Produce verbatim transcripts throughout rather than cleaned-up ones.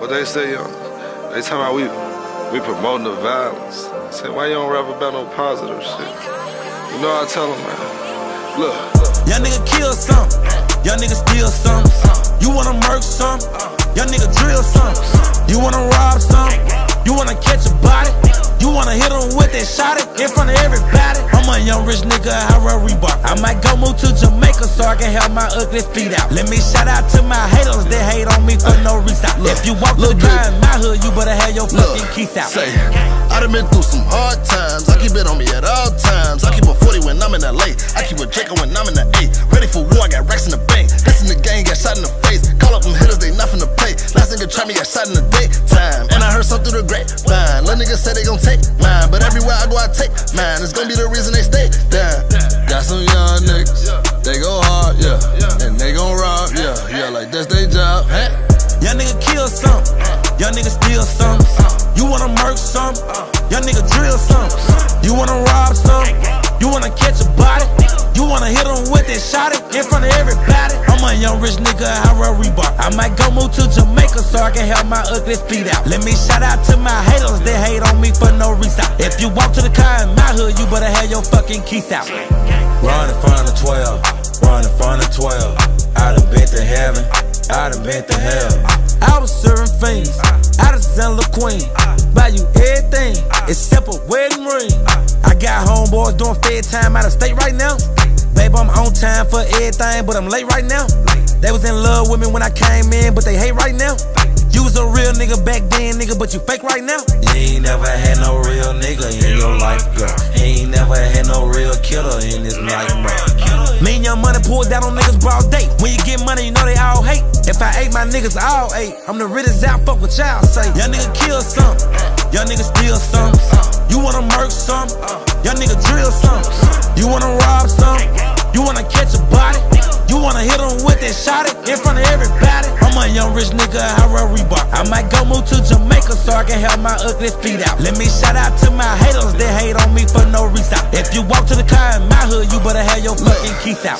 What they say, young? They talking about we we promoting the violence. I say, why you don't rap about no positive shit? You know I tell them, man. Look. Young nigga kill something. Young nigga steal something. You wanna murk something. Young nigga drill something. You wanna rob something. You wanna catch a body. You wanna hit him with that shot it in front of everybody. I'm a young rich nigga, I wear Reebok. I might go move to Jamaica so I can have my ugly feet out. Let me shout out to my haters that hate on me for no reason. If you walk to the guy in my hood, you better have your fucking keys out. Say, I done been through some hard times. I keep it on me at all times. I keep a forty when I'm in L A. I keep a Draco when I'm in the A. Ready for war, I got racks in the bank. That's in the gang, got shot in the face. Call up them hitters, they nothing to play. Last nigga try me, got shot in the daytime. And I heard something through the grapevine. Little niggas say they gon' take mine, but everywhere I go I take mine. It's gonna be the reason they stay down. Got some young niggas, they go hard, yeah, and they gon' rob, yeah, yeah, like that's their job. Hey. Young nigga kill something, young nigga steal something. You wanna murk something, young nigga drill something. You wanna rob something, you wanna catch a body. You wanna hit him with that shot it in front of everybody. I'm a young rich nigga, I wear Reebok. I might go move to Jamaica so I can have my ugly feet out. Let me shout out to my haters that hate on me for no reason. If you walk to the car in my hood, you better have your fucking keys out. Run in front of twelve, run in front of twelve. I done been to heaven, I done been to hell. I was serving fiends, I done sent the queen. Buy you everything except a wedding ring. I got homeboys doing fed time out of state right now. Baby, I'm on time for everything, but I'm late right now. They was in love with me when I came in, but they hate right now. You was a real nigga back then, nigga, but you fake right now. You ain't never had no real nigga in your life, girl. You ain't never had no real killer in this life, bro. Me and Young Money pulled down on niggas broad day. When you get money, you know they all hate. If I ate my niggas, I all ate. I'm the realest out, fuck what y'all say. Young nigga kill something, young nigga steal something. You wanna murk something, young nigga drill something. You wanna rob something, you wanna catch a body. You wanna hit him with that shot it in front of everybody. I'm a young rich nigga, I wear Reebok. I might go move to Jamaica so I can have my ugly feet out. Let me shout out to my haters that hate on me for no reason. If you walk to the car in my hood, you better have your fucking keys out.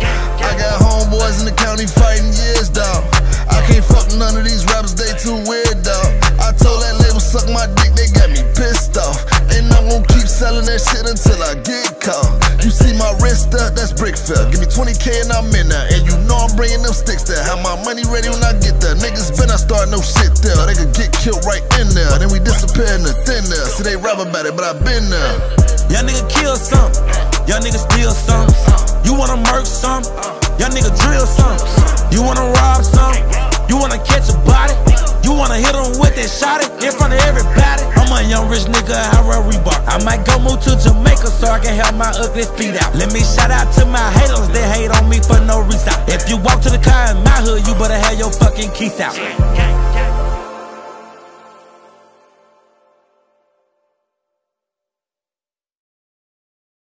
I got homeboys in the county fighting years, dawg. I can't fuck none of these rappers, they too weird, dawg. I told that label suck my dick, they got me pissed off. And I'm gon' keep selling that shit until I get caught. You see my wrist up, that's brick fair. Give me twenty K and I'm in there. And you know I'm bringing them sticks there. Have my money ready when I get there. Niggas better start no shit there. They could get killed right in there. Then we disappear in the thin there. See they rap about it, but I been there. Young nigga kill something, young nigga steal something. You wanna murk something, young nigga drill something. You wanna rob something, you wanna catch a body. You wanna hit him with that shot it in front of everybody. I'm a young rich nigga, I wear Reebok. I might go move to Jamaica so I can have my ugly feet out. Let me shout out to my haters that hate on me for no reason. If you walk to the car in my hood, you better have your fucking keys out.